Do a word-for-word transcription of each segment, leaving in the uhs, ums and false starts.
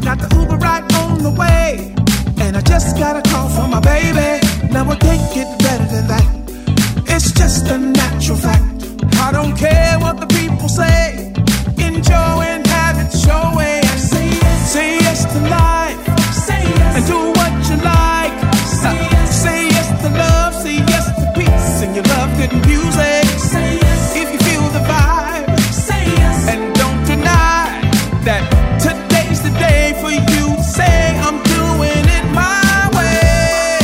got the Uber right on the way, and I just got a call from my baby. Now it can't get better than that. It's just a natural fact. I don't care what the people say. Enjoy and have it your way. Say yes, say yes to life. Say yes, and do what you like. Say yes, say yes to love. Say yes to peace, and you love good music. Say yes, if you feel the vibe. Say yes, and don't deny that today's the day for you. Say I'm doing it my way.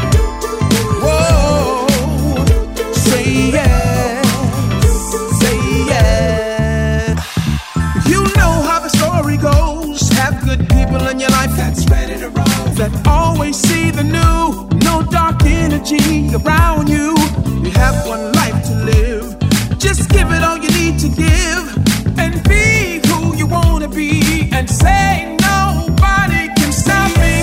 Whoa, say yes, say yes. You know how the story goes. Have good people in your life that's ready to roll, that always see the new. No dark energy around you. You have one